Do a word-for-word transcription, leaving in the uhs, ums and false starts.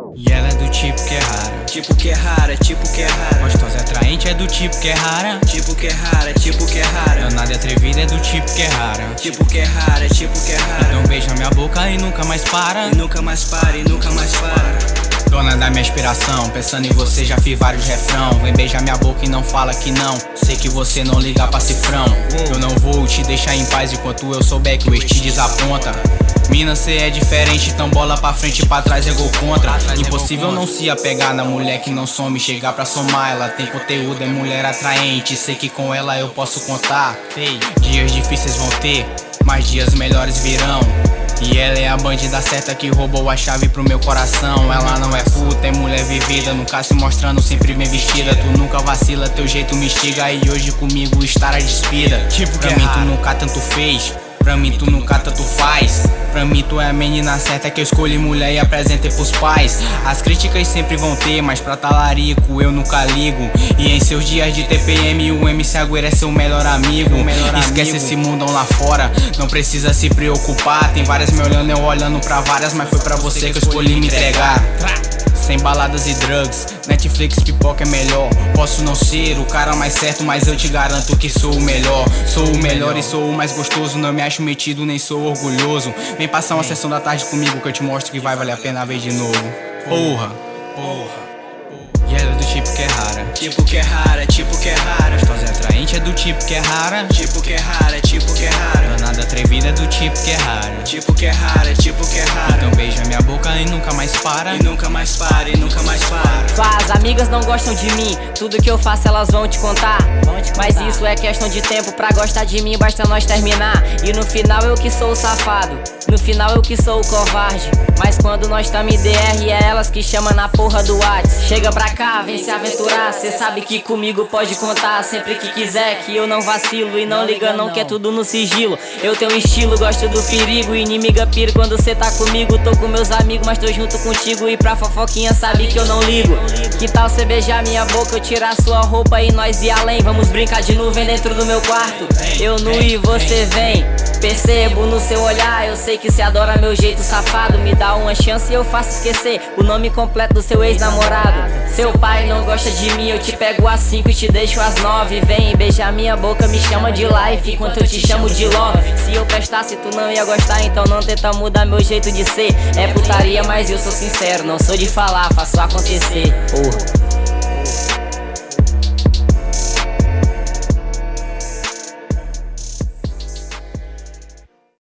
E ela é do tipo que é rara, tipo que é rara, tipo que é rara. Gostosa e atraente é do tipo que é rara, tipo que é rara, tipo que é rara. Danada e atrevida é do tipo que é rara, tipo que é rara, tipo que é rara. Então beija minha boca e nunca mais para, e nunca mais para, e nunca mais para. Dona da minha inspiração, pensando em você já fiz vários refrão. Vem beijar minha boca e não fala que não. Sei que você não liga pra cifrão. Eu não vou te deixar em paz enquanto eu souber que o ex te desaponta. Mina, cê é diferente, então bola pra frente e pra trás é gol contra. Impossível não se apegar na mulher que não some, chegar pra somar. Ela tem conteúdo, é mulher atraente, sei que com ela eu posso contar. Dias difíceis vão ter, mas dias melhores virão. E ela é a bandida certa que roubou a chave pro meu coração. Ela não é puta, é mulher vivida, nunca se mostrando sempre bem vestida. Tu nunca vacila, teu jeito me instiga e hoje comigo estará despida. Tipo pra mim tu nunca tanto fez, pra mim tu nunca tanto faz. Pra mim tu é a menina certa que eu escolhi mulher e apresentei pros pais. As críticas sempre vão ter, mas pra talarico eu nunca ligo. E em seus dias de T P M o M C Agüero é seu melhor amigo. melhor Esquece amigo. Esse mundão lá fora, não precisa se preocupar. Tem várias me olhando, eu olhando pra várias, mas foi pra você que eu escolhi me entregar. Sem baladas e drugs, Netflix, pipoca é melhor. Posso não ser o cara mais certo, mas eu te garanto que sou o melhor. Sou o melhor e sou o mais gostoso, não me acho metido nem sou orgulhoso. Vem passar uma sessão da tarde comigo que eu te mostro que vai valer a pena ver de novo. Porra, porra. E ela é do tipo que é rara, tipo que é rara, tipo que é rara. Gostosa e atraente é do tipo que é rara, tipo que é rara, tipo que é rara. Danada atrevida é do tipo que é rara, tipo que é rara, tipo que é rara. Então beija minha boca e nunca mais para, e nunca mais para, e nunca mais para. Suas amigas não gostam de mim, tudo que eu faço elas vão te contar. Vão te contar. Mas isso é questão de tempo, pra gostar de mim basta nós terminar. E no final eu que sou o safado, no final eu que sou o covarde. Mas quando nós tamo em D R é elas que chamam na porra do Whats. Chega pra cá, vem se aventurar, cê sabe que comigo pode contar sempre que quiser, que eu não vacilo. E não liga não que é tudo no sigilo. Eu tenho estilo, gosto do perigo, inimiga pira quando cê tá comigo. Tô com meus amigos, mas tô junto contigo. E pra fofoquinha sabe que eu não ligo. Que tal cê beijar minha boca, eu tirar sua roupa e nós ir além. Vamos brincar de nuvem dentro do meu quarto, eu nu e você vem. Percebo no seu olhar, eu sei que cê adora meu jeito safado. Me dá uma chance e eu faço esquecer o nome completo do seu ex-namorado. Seu pai não gosta de mim, eu te pego às cinco e te deixo às nove. Vem beijar minha boca, me chama de life enquanto eu te chamo de love. Se eu prestasse tu não ia gostar, então não tenta mudar meu jeito de ser. É putaria, mas eu sou sincero, não sou de falar, faço acontecer. Porra.